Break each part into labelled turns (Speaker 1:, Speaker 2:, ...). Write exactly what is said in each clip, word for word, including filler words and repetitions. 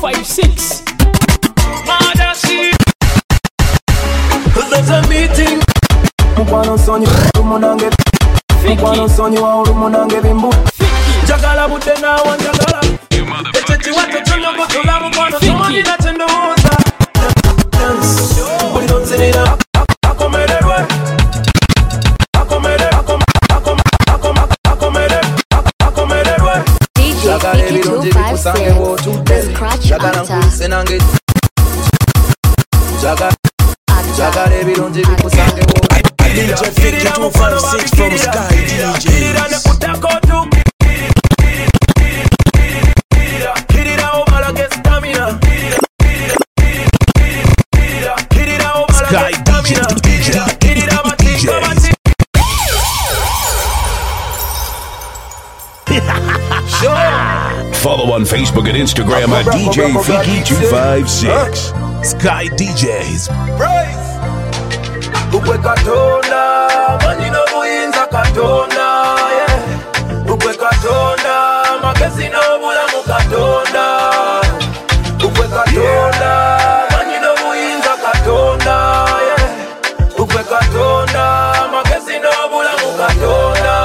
Speaker 1: five six.
Speaker 2: There's a meeting. Mukwano sonyi umunange. Mukwano sonyi wa umunange bimbu. Jagala budde na wanjagala. Echechi watu tunogo tula mukwano sonyi na tendoza. Buli donzerera akomererwe. Akomere akom akom akom akomere akomererwe.
Speaker 3: D J Fiki two five six. Scratch Anta.
Speaker 2: Jaga Jaga ebirungi bikusange wo.
Speaker 4: D J Fiki two five six from Sky D Js. Sky D Js. Follow on Facebook and Instagram at D J Fiki two five six. Sky D Js.
Speaker 2: Praise. Ukwe katonda, manino buyinza katonda, yeah. Ukwe katonda, magezi no bulamu katonda. Ukwe katonda, manino buyinza katonda, yeah. Ukwe katonda, magezi no bulamu katonda.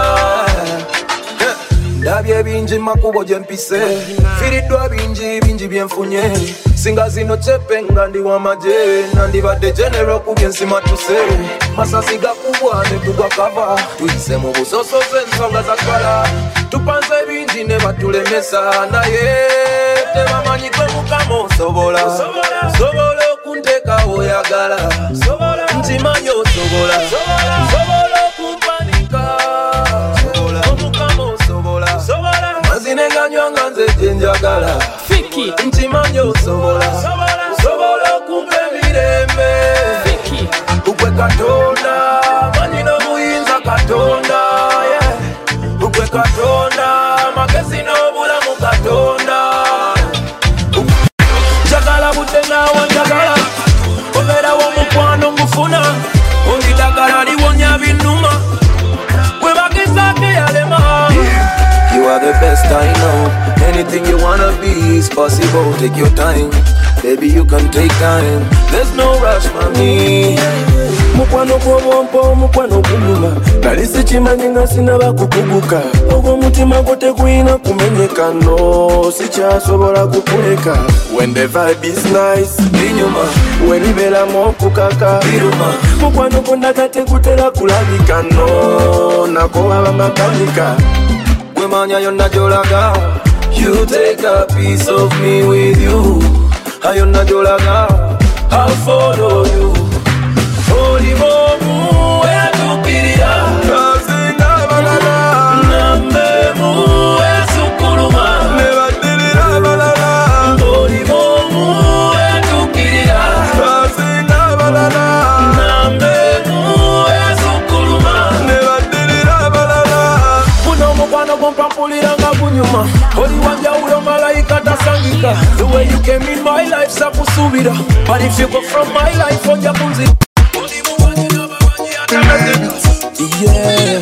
Speaker 2: Ndabye bingi makubo jempise, firidwa bingi bingi byenfunye. Singa zino chepe nga ndi wa maje, nandi badde general kugensi matuse. Masasi gakubwa ne tugwa kava, tuyise mu busoso z'ensonga za kwala. Tupanze bingi ne batulemesa, naye tebamanyi gwe mukama osobola. Sobola okunteka oyagala, ntimanyi osobola. Sobola okumpanika, omukama osobola. Mazinenganywa nga nze gyenjagala.
Speaker 1: Fiki
Speaker 2: Ntimanyi osobola. Sobola okumpa emirembe.
Speaker 1: Fiki
Speaker 2: Ukwe katonda, manyino buyinza katonda, yeah. Ukwe katonda, magezi n'obulamu katonda. Jagala budde nawe njagala, obeera w'omukwano ngufuna, ondidagala liwonya binnuma, gwe bagezaako yalema. You are the best I know. Anything you wanna be is possible. Take your time, baby, you can take time. There's no rush, mami. Mukwano kw'obwompo, mukwano kunyuma. Nali sikimanyi nga sinaba kukuguka. Ogw'omutima gwo tegulina kumenyeka, no, sikyasobola kukuleka. When the vibe is nice, binyuma. When liberamu okukaka, biruma. Mukwano gwonna tegutera kulabika, no, nako waba makanika. Manya yonna jolaga, you take a piece of me with you. Ayonna jolaga, I'll follow you. Holy momu etukirira, kazinga balala. Nambe mu esukuluma, nebadirira balala. Holy momu etukirira, kazinga balala. Nambe mu esukuluma, nebadirira balala. Kuno mukwano mpulira nga kunyuma. Oli wanjawulo malayika tasangika. The way you came in my life sakusubira. But if you go from my life onja kunzi. Yeah.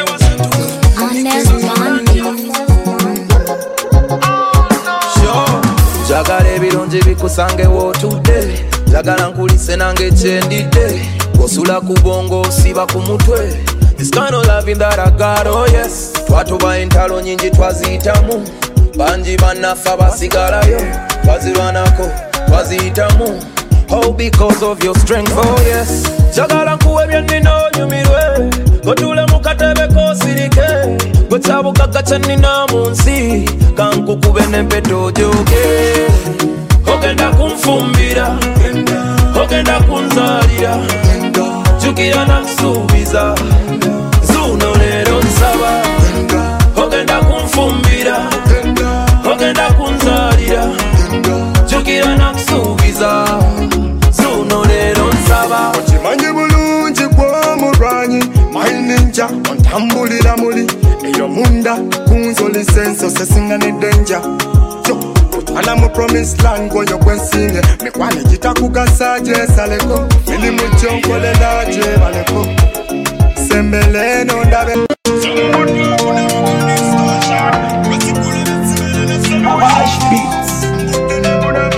Speaker 2: Sure. Jagala ebirungi bikusange wo today. Jagala nkulise nange kyendidde. Osula ku bongo osiba ku mutwe. This kind of loving that I got, oh yes. Twatuba entalo nyingi twaziyitamu. Banji banafa basigalayo. Twazirwanako, twaziyitamu. Oh, because of your strength, oh yes. Jagala nkuwe byennina onyumirwe. Gotule mu katebe kosirike. Gwekyabugaga kyennina mu nsi. Kankukube n'empeta ojoge. Ogenda kunfumbira, ogenda kunzalira. Jukira nakusuubiza, zuno leero nsaba. Ogenda kunfumbira, ogenda kunzalira. Jukira nakusuubiza, zuno leero nsaba.
Speaker 5: Okimanyi bulungi gw'omulwanyi, my ninja, ontambulira muli. Eyo munda kunzolisa ensoso esinganidde enja. Ana mu promised land go yo kwensinge. Mikwane kitakugasa gyesaleko. Milimu kyonkolela gyebaleko. Sembele no ndabe. Beats.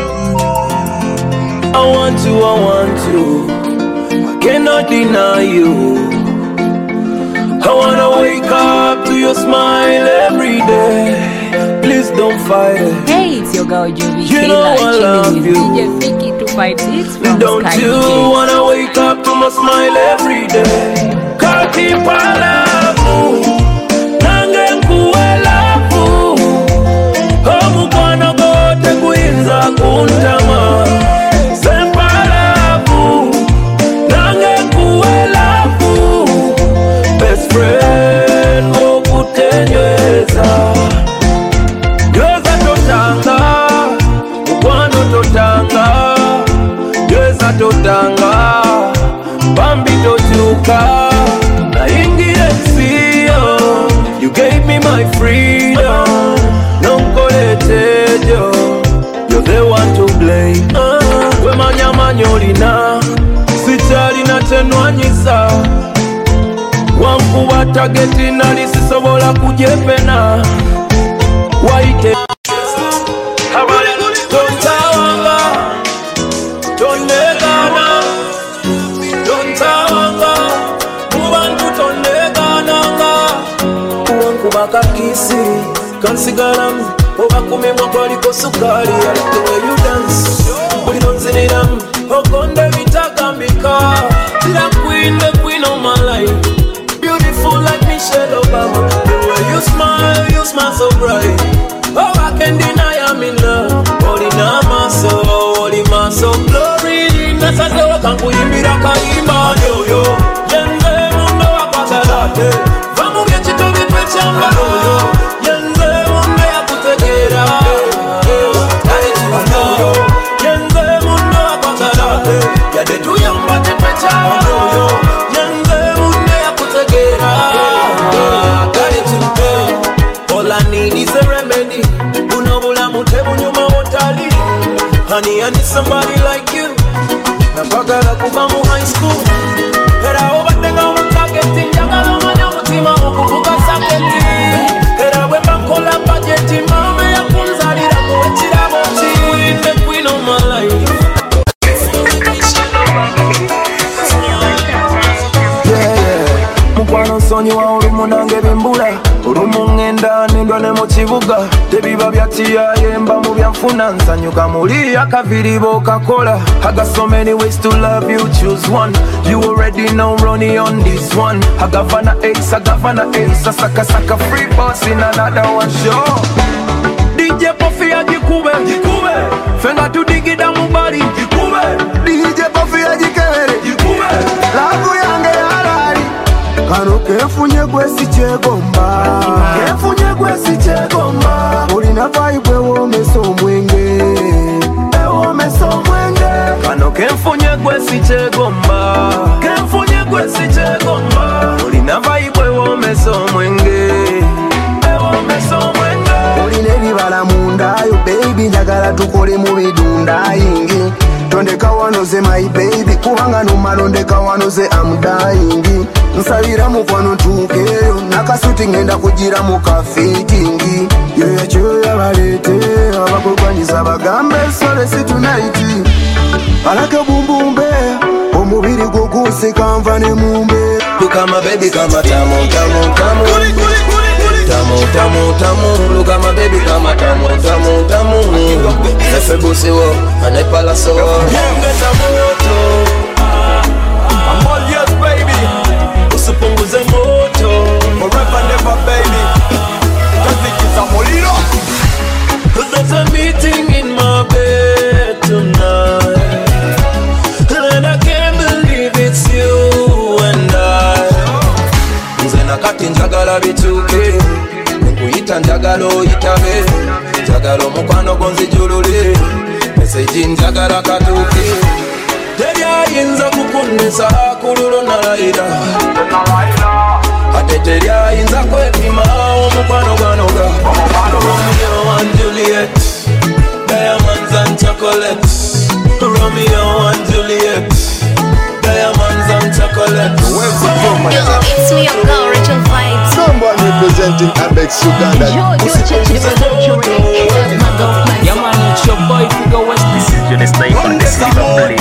Speaker 2: want you, I want you. I cannot deny you. I wanna wake up to your smile every day. Please don't fight it.
Speaker 6: Hey, it's your girl Juvie
Speaker 2: You know I love
Speaker 6: with
Speaker 2: you.
Speaker 6: D J Vicky two five six from
Speaker 2: Don't
Speaker 6: Sky
Speaker 2: you
Speaker 6: D J.
Speaker 2: wanna wake up to my smile every day? Kati palafu nange nkuwelafu omukwano gote kuyinza kuntama sempalafu nange nkuwelafu best friend okutenyweza Gyoza totanga mukwano totanga Gyoza totanga bambi totuka you gave me my freedom. Nonkoletejo, you're the one to blame. We manya manyolina, sichari na tenwanyisa. Wankuba tageti nali sisobola kujepena. Waite Tontawanga, tonegana, tontawanga, mubantu tonegananga. Kubaka kisi, kansigaram obakumemwa kwaliko sukali. I like the way you dance, buli nonziniram okonde bitagambika. The queen, the queen of my life, beautiful like Michelle Obama. The way you smile, you smile so bright. Oh, I can't deny I'm in love. Holy namaso, holy maso, glory. Nasazo kankuyimbira kaimba yo yo. Yenze mundo wakwazalate. Vamu byechito bitwechamba yo. Yenze mundo yakutegera. Yenze mundo wakwazalate. Yade tuyamba tetwechamba yo. Yenze mundo yakutegera. All I need is a remedy. Unobula mutebu nyuma wotali. Honey, I need somebody like you. Napagala kuba mu high school. Era obatenga omutageti njagala omanya mutima okuvuga saketi. Era bwe mbakola budgeti mama yakunzalira kuwa ekirabo ki. The queen of my life. Yeah, yeah. Mukwano nsonyiwa olumu nange bimbula. Olumu ngenda nendwa ne mu kibuga. Tebiba byatiyayemba mu byanfuna nsanyuka muli akaviribo kakola. I got so many ways to love you, choose one. You already know Ronnie on this one. I got Vanna X, I got Vanna X. I saka saka free boss in another one show. D J Puffy ajikube, jikube. Fenga tu digida mubari, jikube. D J Puffy ajikere, jikube. Lagu yange halali. Kano kefunye gwesi chegomba. Kefunye gwesi chegomba. Ulina vibe ewo meso mwenge. Ewo meso mwenge. Kano kefunye gwesi chegomba. Kefunye gwesi chegomba. Ulina vibe ewo meso mwenge. Ewo meso mwenge. Uline libala munda yo baby. Njagala tukole mu bidunda ingi. Tondeka wanoze my baby. Kubanga numalondeka wanoze I'm dying. Nsabira mukwano tukeyo. Nakasuti ngenda kujira mu kafetingi. Yoya choya balete. Abakugwanyiza bagambe sole si tonight. Alake bumbumbe. Omubiri guguse kanva ne mumbe. Look at my baby kama tamu tamu tamu. Tamu tamu tamu. Look at my baby kama tamu tamu tamu. Nefe busiwo anepala so. Yengeza moto. I'm all yours baby. Usipunguze moto. Forever never baby. Kazikiza molino. There's a meeting in my bed tonight. And I can't believe it's you and I. Nze nakati njagala bituke. Nkuyita njagala oyitabe. Njagala omukwano gonzijulule. Message njagala katuke. Teri ayinza kukunesa akululo nalayira. Ate teri ayinza kwepima omukwano gwanoga. Romeo and Juliet, diamonds and chocolate. Romeo and Juliet, diamonds and chocolate.
Speaker 3: Yo, it's me, your girl, Rachel Vibes.
Speaker 7: Someone representing Abex Uganda.
Speaker 6: Yo, yo, check the production.
Speaker 1: Yeah man, it's your boy Figure West.
Speaker 4: This is Johnny Sniper, this is the play.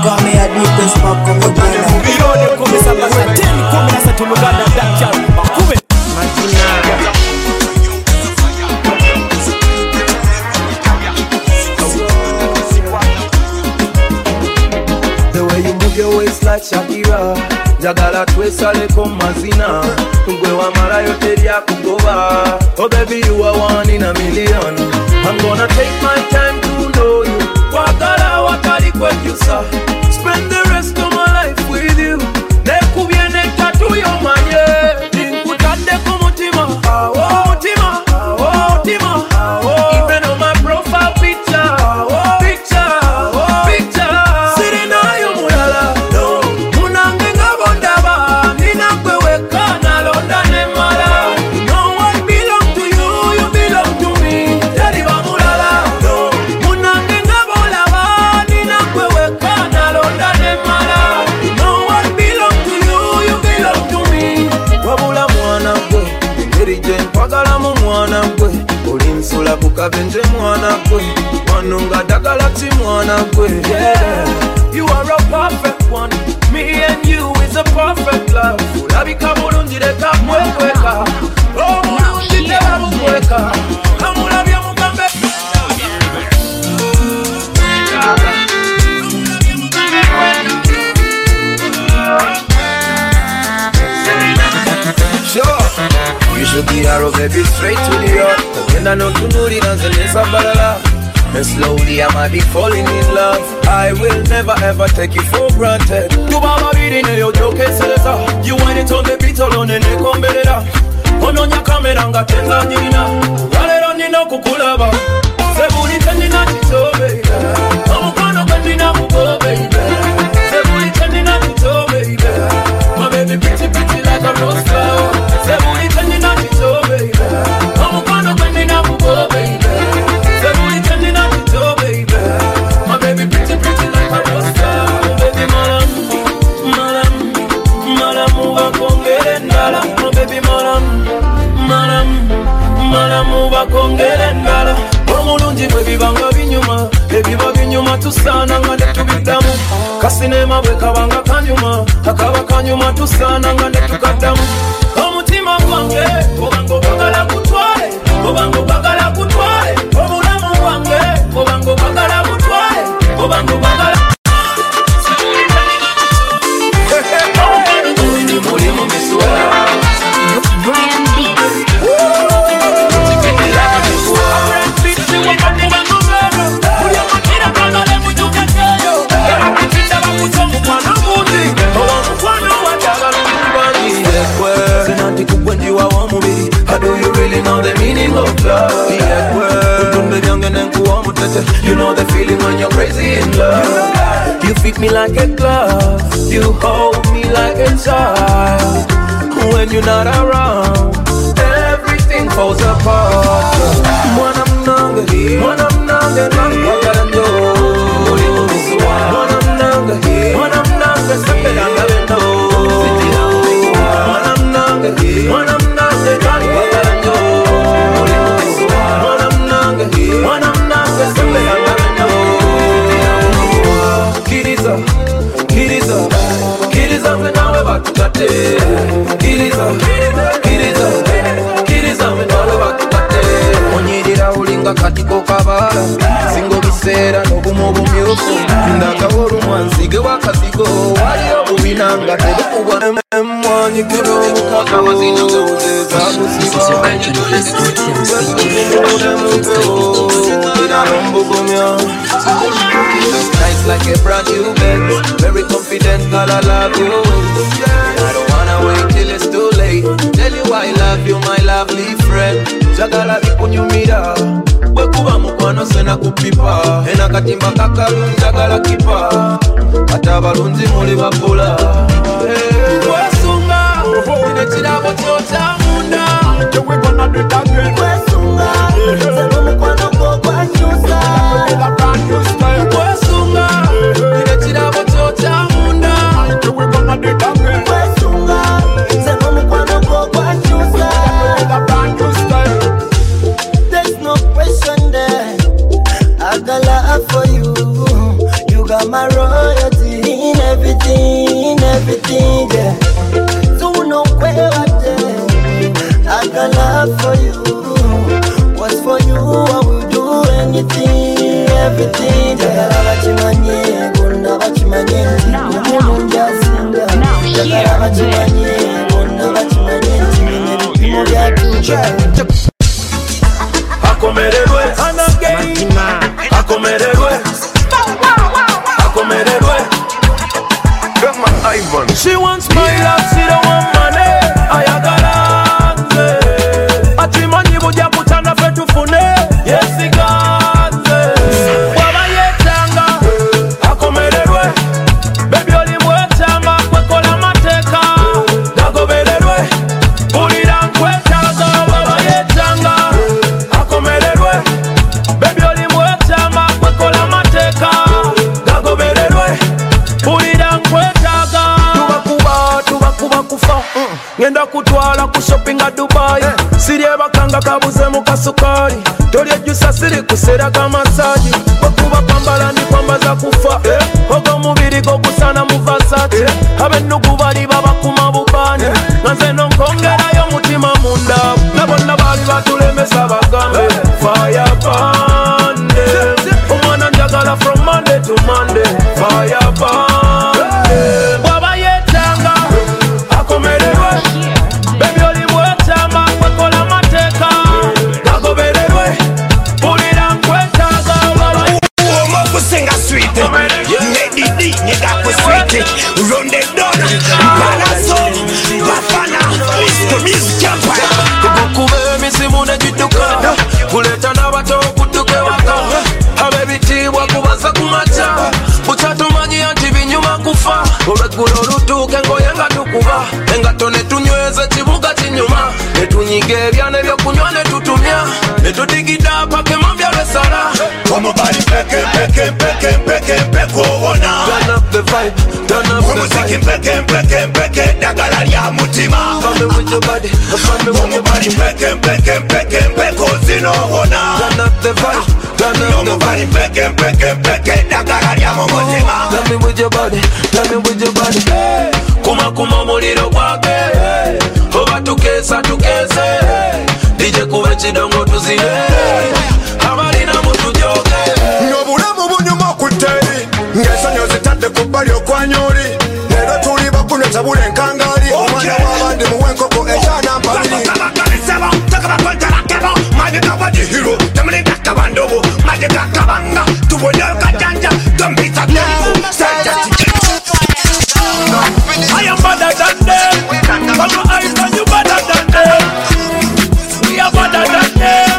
Speaker 8: call me a deepest pop come to Ghana.
Speaker 2: Birone kumi saba sa ten kumi na sa tuluganda Dakar. Kumi. The way you move your waist like Shakira, jagala twesale ko mazina, ngwe wa mara yote ya kugoba. Oh baby, you are one in a million. I'm gonna take my time to know you. Wakala wakali kwejusa. Spend the rest of my life with you. Nekubiene tatu yo manye. Ninkutande kumutima. Awo mutima. Awo mutima. Even on my profile picture. Picture. Picture. Siri na yo mulala. Munange ngabondaba. Nina kweweka na londa nemala. No one belong to you. You belong to me. Daddy ba mulala. Munange ngabolaba. Nina kweweka na londa nemala. No one belong to you. You belong to me. Wabula mwana kwe. Ngeri je mpagala mu mwana kwe. Olimsula kukabenje mwana kwe. Wanunga dagala ti mwana kwe. Yeah. You are a perfect one. Me and you is a perfect love. Ulabika bulungi leka mweweka. Oh bulungi teba mweweka. Kamulabya mugambe. Sure. You should be arrow baby straight to the heart. Kenda no tunuri nanzeleza balala. And slowly I might be falling in love. I will never ever take you for granted. Tu baba biri ne yo joke seleza. You want it on the beat alone and ne kombelera. Ononya kamera nga tenza nina. Walero nina kukulaba. Sebuli tendina tito baby. Omukano kandina mugo baby. Sebuli tendina tito baby. My baby pretty pretty like a rose flower. Sebuli tendina tito baby. Omukano kandina mugo baby. Sebuli tendina tito baby. My baby pretty pretty like a rose flower. Baby malam, malam, malam uva kongere ndala. My baby malam, malam, malam uva kongere ndala. Omulungi bwe bibanga binyuma, ebiba binyuma tusaana nga ne tubiddamu. Kasinema bwe kabanga kanyuma, akaba kanyuma tusaana nga ne tukaddamu. Omutima gwange obanga obagala kutwale, obanga obagala kutwale. Obulamu bwange obanga obagala kutwale, obanga obagala. Do you really know the meaning of love? Yeah, you know the feeling when you're crazy in love. You fit me like a glove, you hold me like a child. When you're not around, everything falls apart. When I'm not here, when I'm not here, what I know. When I'm not here, when I'm not here, something I gotta know. When I'm not here, when I'm not here, what I know. When I'm not here, when I'm not here, something I gotta know. Kiriza, Kiriza, Kiriza, when I'm about to cut it. Kiriza, Kiriza, Kiriza, when I'm about to cut it. Onyirira ulinga katiko kabara, singo bisera nobumo bumyufu. Ndakaburu mwanzige wakazigo, waliyo bubinanga tebukubwa emwanyi kuno mukaka wazino zeza musiba. Nice like a brand new bed, very confident, girl, I love you. I don't wanna wait till it's too late. Tell you I love you, my lovely friend. Jagala bikunyumira, wekuba mukwano sena kupipa. Ena katimba kakalungi jagala kipa, ata balunzi muli bakola. Kwesunga, ine chirabo chota munda. We gonna do that again. Kwesunga, seno mukwano go kwanyusa. Kwesunga, ine chirabo chota munda. We gonna do that again. Kwesunga, seno mukwano go kwanyusa. There's no question there. I got love for you. You
Speaker 9: are my royalty in everything, in everything, yeah. So no where I got love for you. What's for you, I will do anything, everything.
Speaker 6: Now,
Speaker 2: Akomererwe, akomererwe, akomererwe. She wants my love, she don't want money. Ayagaranze, atimanyi buja kutana fe tufune. Yes, iganze. Waba yetanga, akomererwe. Baby oli mwetanga, kwekola mateka. Dagobererwe, ulira nkwetaga. Waba yetanga, akomererwe. Baby oli mwetanga, kwekola mateka. Dagobererwe, ulira nkwetaga. Tubakuba, tubakuba kufa. Ngenda kutwala ku shopping a Dubai. Siri bakanga kabuze mu kasukari. Toli ejusa siri kusera kamasaji. Bakuba pambala ndi kwambaza kufa. Ogo mubiri go kusana mu Versace. Abennugu bali babakuma bubani. Nanze nonkongerayo mutima munda. Nabonna bali batulemesa bagambe. Fire pande. Omwana njagala from Monday to Monday. Fire pande. Waba yetanga, akomererwe. Baby oli mwetama, kwekola mateka. Dagobererwe, ulira nkwetaga.
Speaker 10: Uomo kusenga sweet. Lady D, nigga ku sweet. Run the done. Balaso, bafana. Mr. Music Empire.
Speaker 2: Kukube misimu nejiduka. Kuleta nabato kutuke waka. Abebitibwa kubaza kumacha. Uchatumanyi anti binyuma kufa. Olwegulo lutuke ngoye nga tukuba. Engato netunyweze kibuga kinyuma. Netunyiga ebyane byokunywa netutumya. Netudigida pake mambya lwesala.
Speaker 10: Omubali peke peke peke peke peke ona.
Speaker 2: Turn up the vibe, turn up the
Speaker 10: Omuziki
Speaker 2: vibe.
Speaker 10: peke peke peke dagala lya mutima.
Speaker 2: Come with your body, come with your
Speaker 10: Omubali
Speaker 2: body.
Speaker 10: peke peke peke peke zino ona.
Speaker 2: Turn up the vibe, turn up the
Speaker 10: Omubali
Speaker 2: vibe.
Speaker 10: peke peke peke dagala lya mutima.
Speaker 2: Tell me with your body, tell me with your body. Kuma kuma muliro gwake. Oba tukesa tukese. D J kuwe chidongo tuzine. Habari na mutu joge.
Speaker 5: Nobulamu bunyuma kuteri ngesonyo zitadde ku bbali okwanyoli leero tuli bakuno tabula enkangali omwana w'abandi muwe enkoko ekyana mpabiri
Speaker 2: I am better than them. From your eyes and you better than them. We are better than them.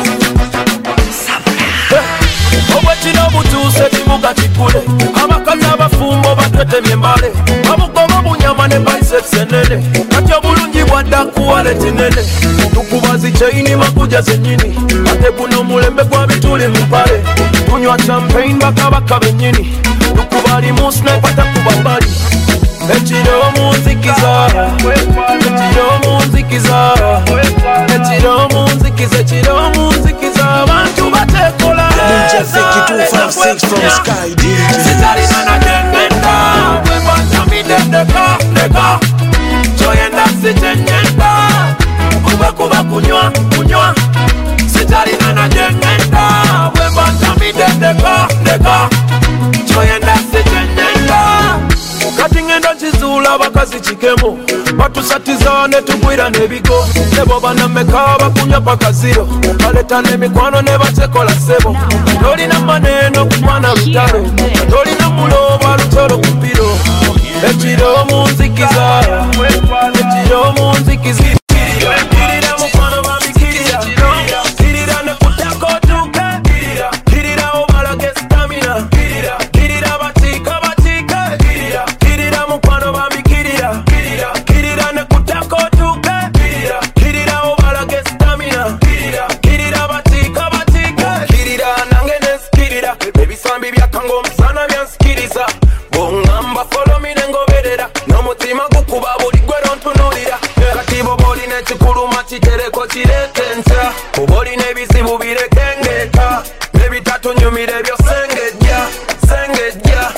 Speaker 2: Obwekino butuse kibuga kikule. Abakazi abafumbo batwetemye embale. Abugoba bunyama ne biceps enene. Kati obulungi bwadda kuwale tinene. Tukuba zichaini makuja zenyini. Ate buno mulembe gwa bituli mpale. Tunywa champagne bakabaka benyini. Tukuba limu sniper takuba mbali. Echiro munzikiza, echiro munzikiza, echiro munzikiza, echiro munzikiza. Abantu batekola.
Speaker 8: D J Vicky two five six from Sky D J.
Speaker 2: Sitali na jengenda, webanja midendeka, deka. Joyenda sitengenda, kuba kuba kunywa, kunywa. Sitali na jengenda, webanja midendeka, deka. Joyenda sitengenda. Kati ngenda chizula bakazi chikemo. Batusatiza netugwira nebigo. Nebo banameka bakunya paka zero. Baleta nemikwano ne batekola sebo. Toli na maneno kumana lutalo. Toli na muloba lutalo kupiro. Echiro munzikiza, echiro munzikiza. Kirira mukwano bambikirira. Kirira ne kutako tuke. Kirira obala ge stamina. Kirira batika batika. Kirira mukwano bambikirira. Kirira ne kutako tuke. Kirira obala ge stamina. Kirira batika batika. Kirira nange neskirira. Baby sambi byakango msana byanskiriza. Bongamba follow me nengoberera. Nomutima gukuba buli gwero ntunulira. Kati boboli nekikuluma kitereko kiretensa. Boboli nebizibu birekengeka. Nebitatunyumira ebyo sengejja, sengejja.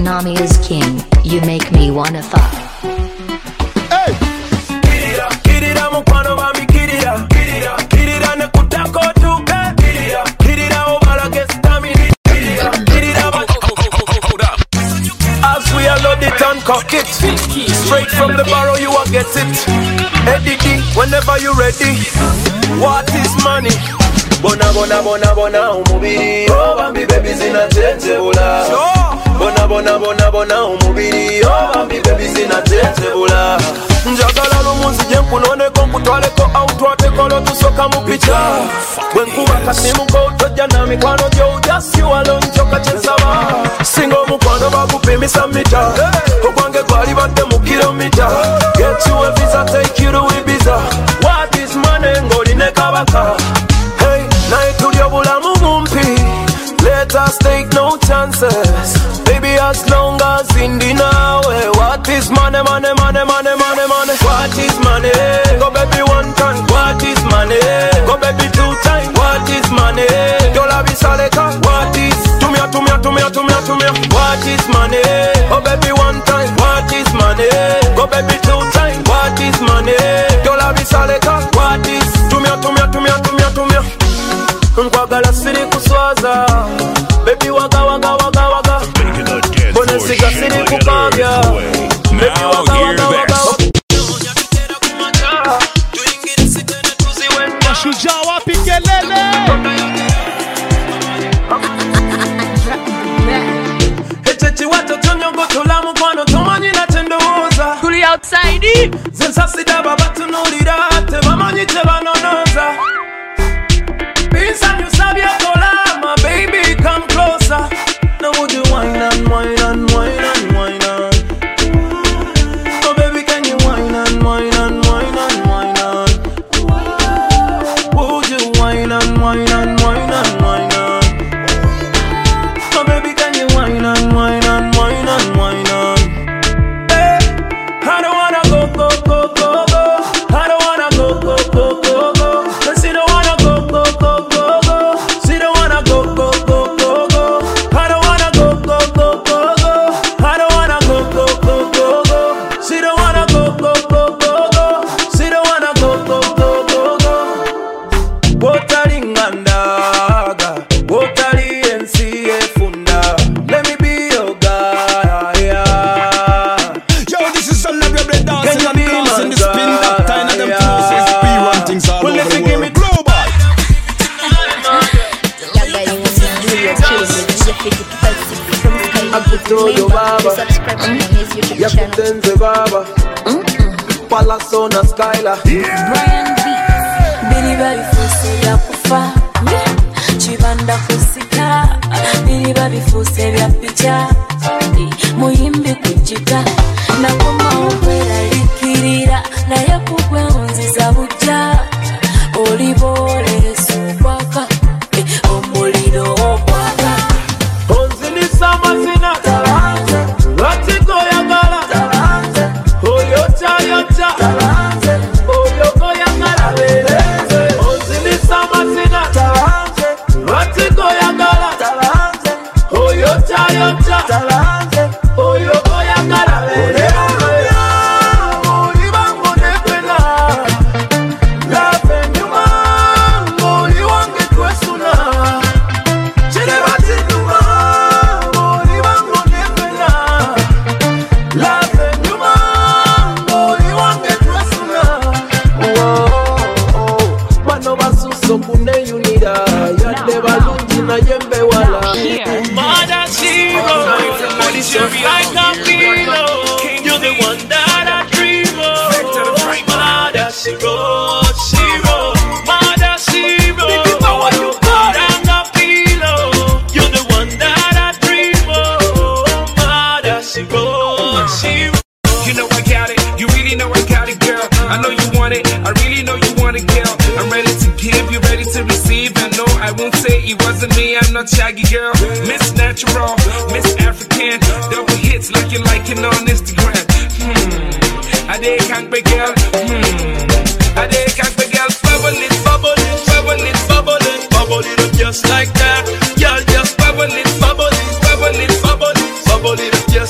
Speaker 3: Konami is king. You make me wanna fuck.
Speaker 2: Hey! Kirira, kirira mukwano bami kirira. Kirira, kirira ne kutako tuke. Kirira, kirira obala gestamini. Kirira, kirira ba. As we are loaded and cock it, straight from the barrel you will get it. Eddie, whenever you ready. What is money? Bona bona bona bona umubiri. Oh bambi baby zina tete bula. Bona bona bona bona umubiri. Oh bambi baby zina tete bula. Njagala lumunzi jenkunone ko nkutwale ko outwate kolo tusoka mu picha. Wenkuba kasimu ko tojja na mikwano gyo just you alone choka chensaba. Singo mukwano bakupimisa mita. Okwange gwali badde mu kilomita. Get you a visa take you to Ibiza. What is money ngoli ne kabaka. Night to your bulamu mumpi. Let us take no chances. Baby, as long as in the now. What is money, money, money, money, money, money? What is money? Go baby one time. What is money? Go baby two times. What is money? Dola bisaleka. What is? Tumia, tumia, tumia, tumia, tumia. What is money? Oh baby one time. What is money? Go baby two times. What is money? Dola bisaleka. What is? Tumia, tumia, tumia, tumia, tumia. Nkwagala siri kuswaza. Baby waga waga waga waga. Bone siga siri kukabya. Baby waga waga waga.
Speaker 11: Mashujaa wapi kelele?
Speaker 2: Echechi wato chonyongo tolamu kwano tomanyi na tendoza.
Speaker 6: Kuli outside.
Speaker 2: Zensasida baba tunulira. Tebamanyi tebanonoza. Inside you sabi akola, my baby, come closer. Now would you whine and whine and whine and whine and? Oh baby, can you whine and whine and whine and whine and? Would you whine and whine and whine and whine and? Oh baby, can you whine and whine and whine and whine and? Hey, I don't wanna go go go go go. I don't wanna go go go go go. Cause you don't wanna go go go go. Yo baba, yakutenze baba, Palaso na Skyla.
Speaker 12: Brian Beats, Billy Baby Fuse ya kufa, Chibanda kusika, Billy Baby Fuse ya picha, Muhimbi kujita, na kuma ukwela likirira, na ya kukwe unzi za buja, Olibole sukwaka, Omulino okwaka.
Speaker 2: Onzi ni samazina, Ratiko ya gala, Oyota yota, Oyoko ya gala, Onzi ni samazina, Ratiko ya gala, Oyota yota, Oyoko ya gala. Just like a pillow, you're the one that I dream of. Mother, she wrote, she wrote, Mother, she wrote. You like a pillow, you're the one that I dream of. Mother, she wrote, she wrote.
Speaker 13: You know I got it, you really know I got it, girl. I know you want it, I really know you want it, girl. I'm ready to give, you ready to receive. I know I won't say it wasn't me, I'm not Shaggy, girl. Miss Natural, Miss African, double hits like you liking on Instagram. Hmm, I did can't be girl. Hmm, I did can't be girl. Bubble it, bubble it, bubble it, bubble it, bubble it up just like that. Y'all just bubble it, bubble it, bubble it, bubble it, bubble it up just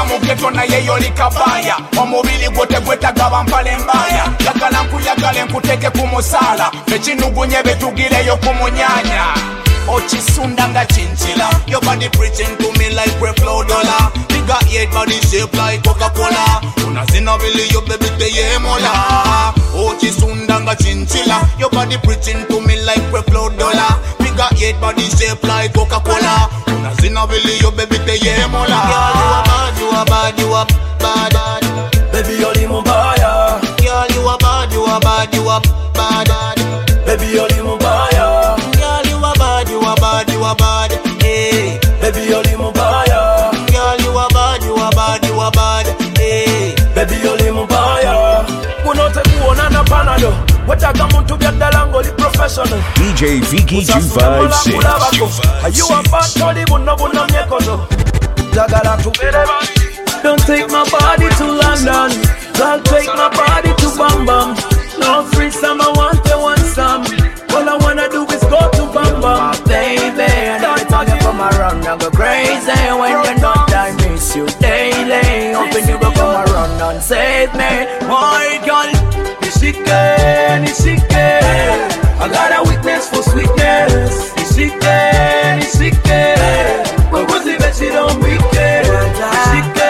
Speaker 14: mugeto naye yoli kabaya omubiri gwote gwetagaba mpale mbaya yagala nkuyagale nkuteke ku musala ekinugunye betugireyo ku munyanya ochisunda nga chinchila your body preaching to me like Reflow dollar bigger head body shape like Coca-Cola unazina vile yo baby teye mola ochisunda nga chinchila your body preaching to me like Reflow dollar bigger head body shape like Coca-Cola unazina vile yo baby teye mola girl you a bad you a bad you a bad
Speaker 2: baby you're mubaya
Speaker 14: girl you a bad you a bad you a bad
Speaker 2: baby you're mubaya
Speaker 14: girl you a bad you a bad you a bad hey
Speaker 2: baby you're mubaya
Speaker 14: girl you a bad you a bad you a bad hey
Speaker 2: baby you're mubaya kunote kuona na panado wetaga muntu byaddala ngoli professional
Speaker 4: D J Fiki two five six
Speaker 2: you a bad body buno buno myekono jagala tubere don't take my body to London don't take my body to Bam Bam no free some I want to want some all I wanna do is go to Bam Bam baby and every time you come around I go crazy when you're not I miss you daily hoping you go come around and save me my girl Nishike, Nishike I got a weakness for sweetness Nishike, Nishike but was it that she don't weak it Nishike,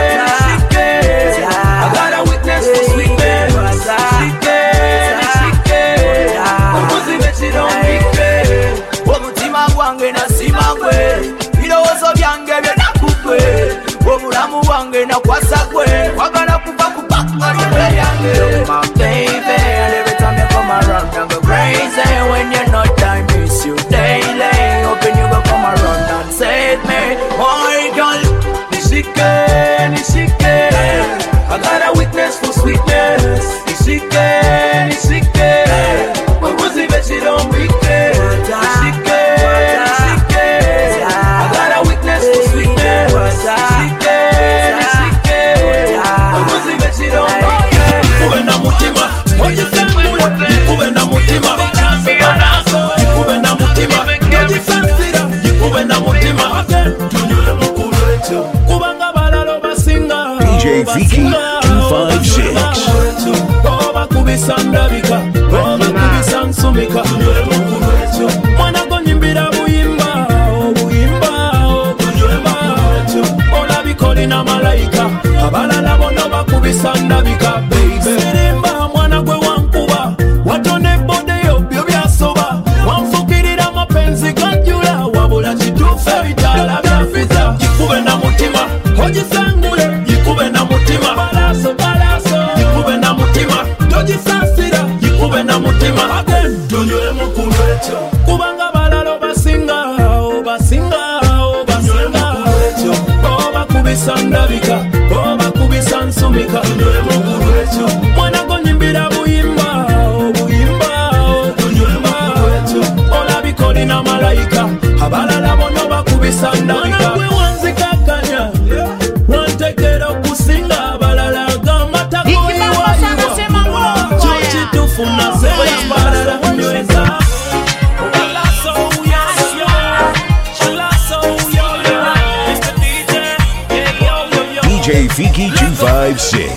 Speaker 2: Nishike I got a weakness for sweetness Nishike, Nishike but was it that she don't weak it Omutima gwange nasima gwe Birowoozo byange byonna kugwe Obulamu bwange nakwasa gwe Kwagala kuva ku bakubali yange my baby and every time you come around I go crazy when you're not I miss you daily hoping you go come around and save me my girl Nishike, Nishike I got a weakness for sweetness Nishike, Nishike but was it that she don't weak it Nishike, Nishike I got a weakness for sweetness Nishike, Nishike but was it that she don't weak it Kube na mutima, ojisambula Kube na mutima, kube na mutima Ojisansira, kube na mutima Tunyule mukulu echo Kubanga balalo basinga
Speaker 4: D J Fiki two five six
Speaker 2: Oba kubisa ndabika Oba kubisa nsumika Tunyule mukulu echo Mwana konyimbira buyimba Obuyimba, obuyimba Olabikoli na malaika Abalala bono bakubisa ndabika baby Sirimba mwana gwe wankuba Watone bode yo byo byasoba Wanfukirira mapenzi ganjula Wabula kitufe bitala byafiza Jikube na mutima Ojisangule Jikube na mutima Balaso balaso Jikube na mutima Tojisasira Jikube na mutima Again Tunywe mukulu echo Kubanga balalo basinga Basinga Basinga Oba kubisa ndabika Oba kubisa nsumika Tunywe mukulu echo Mwana konyimbira buyimba Obuyimba Obuyimba Olabikoli na malaika Abalala bono bakubisa ndabika Mwana gwe wanzikakanya Wantekera okusinga abalala Gamba takoyiwa iwa Chokitufu na zeya balala nyweza
Speaker 4: D J Fiki two five six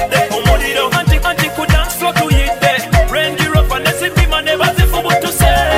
Speaker 2: Never see for but to say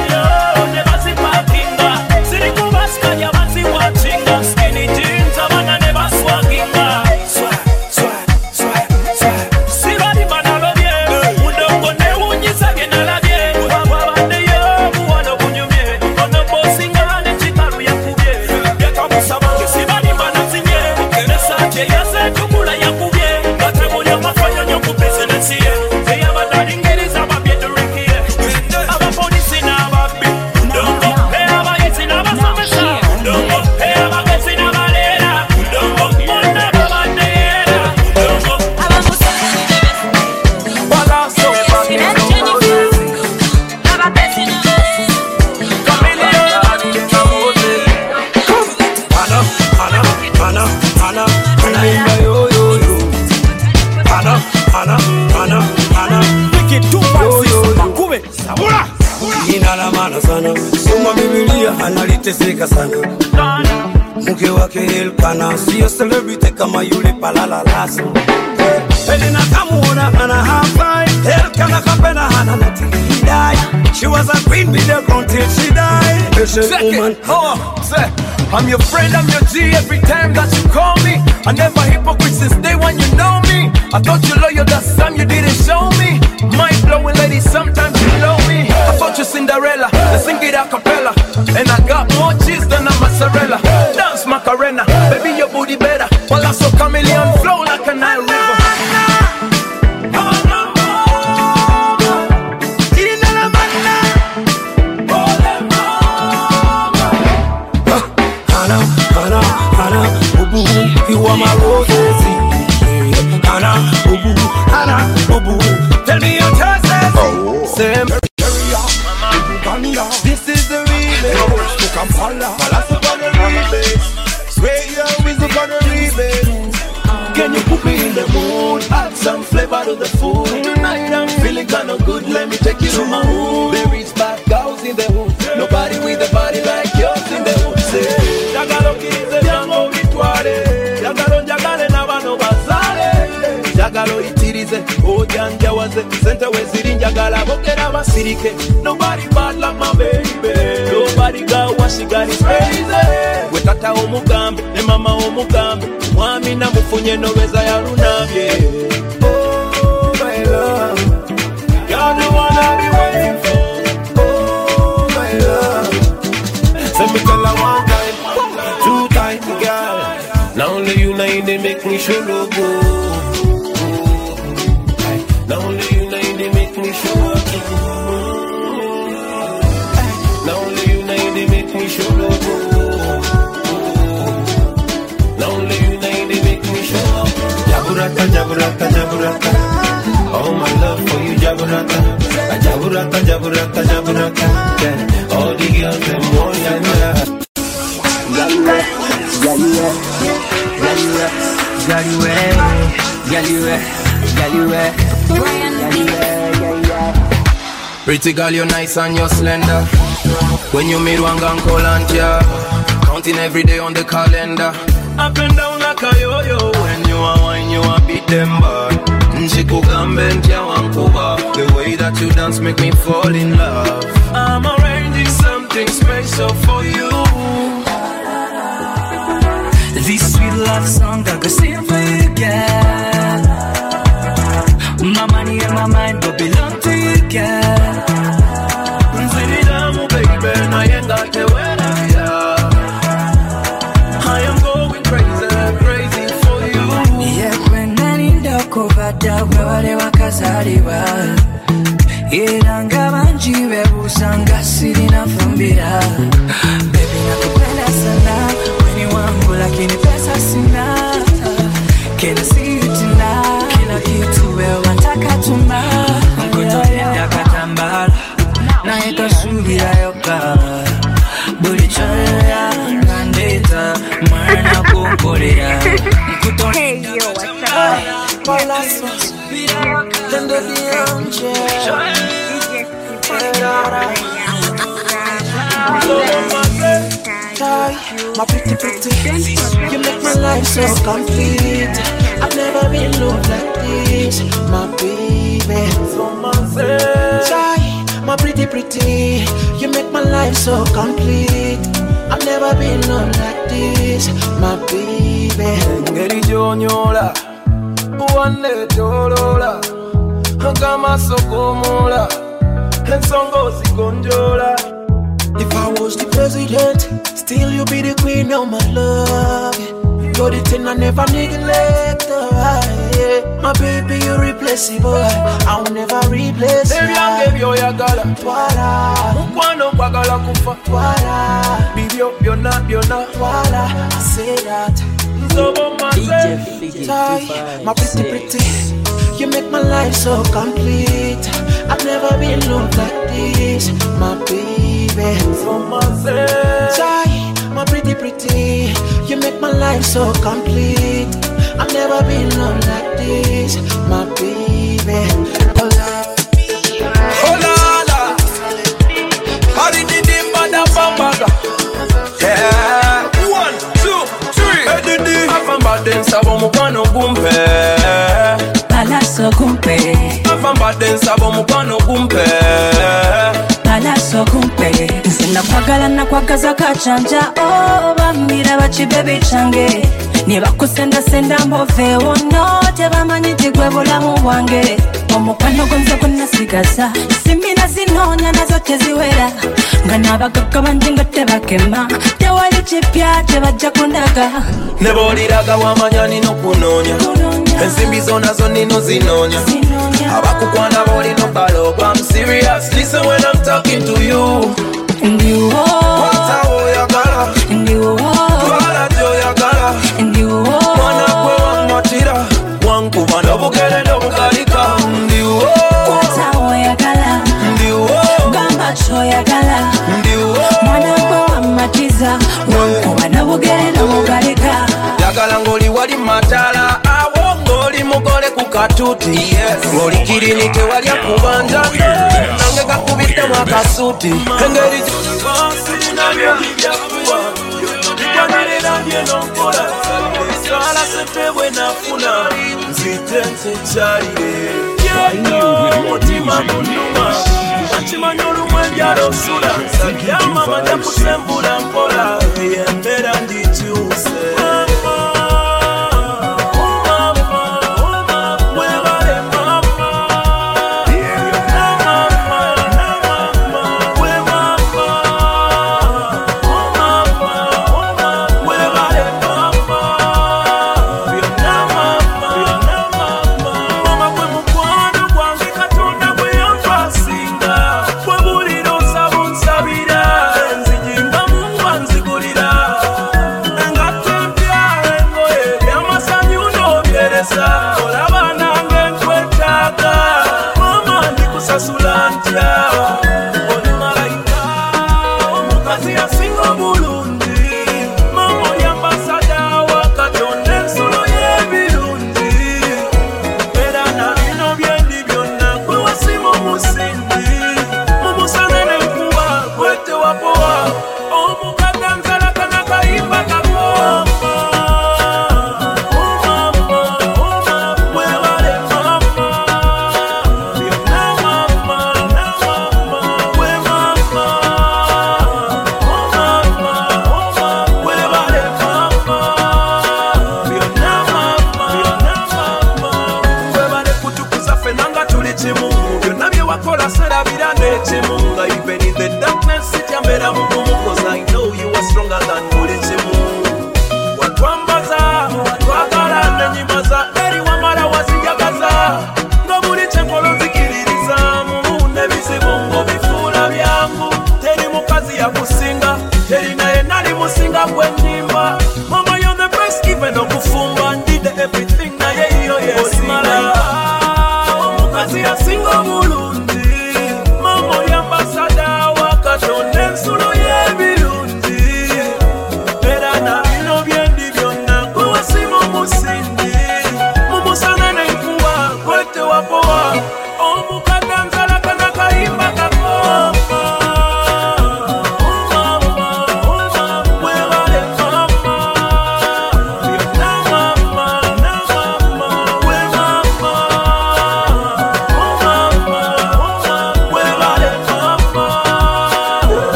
Speaker 2: sana sana. Soma Biblia analiteseka sana. Mke wake Elkana sio celebrity kama yule palala laso. Elina kamuona ana high Elkana kapena hana nothing he died. She was a queen with the crown till she died. Patient woman.
Speaker 15: Oh, say, I'm your friend, I'm your G every time that you call me. I never hypocrite since day one, you know me. I thought you loyal, that time you didn't show me. Mind blowing lady, sometimes you know me. I thought you Cinderella, let's sing it a cappella. And I got more cheese than a mozzarella. Dance Macarena, baby your booty better. While I saw chameleon flow like a Nile River.
Speaker 2: Hana, Hana, Hana, Bubu, you are my roses. Hana, Bubu, Hana, Bubu, tell me your choices. Same.
Speaker 15: This is the remix. To Kampala, Palace upon the remix. Swear your is upon the remix. Can you put me in the mood? Add some flavor to the food. Tonight I'm feeling kinda good. Let me take you to my hood. There is bad girls in the hood. Nobody with a body like yours in the hood. Say, Jagalo kize vyango vitwale. Jagalo njagale na bano bazale. Jagalo itirize, ojanja waze. Sente weziri njagala bokera basirike. Nobody bad like my baby. Nobody got what she got is crazy. We tata omugambe, ne mama omugambe. Mwami na mufunye noweza ya runavye. Oh my love, you're the one I've been waiting for. Oh my love, send me tell her one time, two times, girl. Now only you now they make me show go. Now only you now they make me show up. Now only you now they make me show go. Now only you now they make me show up. Jaburata, jaburata, jaburata. All my love for you, jaburata. Jaburata, jaburata, jaburata. Yeah. All the girls them want ya now.
Speaker 16: Galilei, Galilei, Galilei, Galilei, Galilei, Galilei.
Speaker 15: Pretty girl, you're nice and you're slender. When you meet one gang call and yeah, counting every day on the calendar. Up and down like a yo-yo. When you are wine, you are beat them bad. The way that you dance make me fall in love. I'm arranging something special for you.
Speaker 17: This sweet love song I go sing for you, girl. My money and my mind go belong to you, girl.
Speaker 15: Baby, I ain't got the weather, yeah. I am going crazy, crazy for you.
Speaker 17: Yeah, when I need to cover the world, I wakazaliwa. Iranga manjiwe usanga sirina fumbira. Baby, nakupenda sana. Weni wangu lakini pesa sina. Can I see you tonight? Kila kitu wewe wataka tuma. Mkutolea katambala. Na ito subira yoka. Buli choya kandeta. Marna kukorea.
Speaker 18: Hey yo, what's up?
Speaker 17: Palaso. Tendo dianje. My pretty pretty, you make my life so complete. I've never been loved like this, my baby. Shy, my pretty pretty, you make my life so complete. I've never been loved like this, my baby.
Speaker 15: Ngeri jonyola, uwane jolola, kama sokomola, ensongo zikonjola.
Speaker 17: If I was the president, still you be the queen of my love. You're the thing I never neglect. Yeah. My baby, you're replaceable. I'll never replace you.
Speaker 15: Baby, I'll give you your gala.
Speaker 17: Twala.
Speaker 15: Mukwano kwagala kufa.
Speaker 17: Twala.
Speaker 15: Baby, you're not, you're not.
Speaker 17: Twala. I say that.
Speaker 18: D J Figgy
Speaker 17: My pretty pretty, you make my life so complete. I've never been loved like this, my baby. Shy, my pretty pretty, you make my life so complete. I've never been loved like this, my baby. Oh la,
Speaker 15: oh la la, how did
Speaker 2: Afamba densa bomukwano gumpe
Speaker 17: Palaso gumpe
Speaker 2: Afamba densa bomukwano gumpe
Speaker 17: Palaso gumpe Nzina kwagala na kwagaza kachanja Oh bamira bachibebi change Niba kusenda senda mbove Ono tebamanyi tigwe bulamu bwange Omukwano gonza kunasigaza Simina zinonya nazo teziwera Nga nabagagga banji nga tebakema Tewali kipya tebajja kundaga
Speaker 2: Neboliraga wamanya nino kunonya Ensimbi zona zo nino zinonya Abakukwana bolino baloba I'm serious, listen when I'm talking to you
Speaker 17: Ndiwo
Speaker 2: Wata oyagala
Speaker 17: Ndiwo
Speaker 2: Twala joyagala
Speaker 17: Ndiwo
Speaker 2: Mwana kwe wamatira Wankuba nobugere nobugalika Ndiwo
Speaker 17: Wata oyagala
Speaker 2: Ndiwo
Speaker 17: Gamba choyagala
Speaker 2: Ndiwo
Speaker 17: Mwana kwe wamatiza Wankuba nobugere nobugalika
Speaker 2: Yagala ngoli wali matala Awo ngoli mugole kukatuti yes. Ngoli kirini tewali akubanja Nange kakubite mwakasuti Engeri Sinabyo byakuwa Nikwanirira byenonkola Sala sentebwe nafuna Nzite nsekyalire Yendo mutima munuma Achimanya olumwe byalosula Sabyama manja kusembula mpola Yembera ndikyuse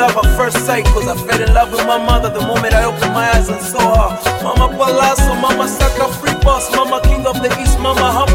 Speaker 2: love at first sight, cause I fell in love with my mother the moment I opened my eyes and saw her. Mama Palazzo, Mama Saka Free Boss, Mama King of the East, Mama Hub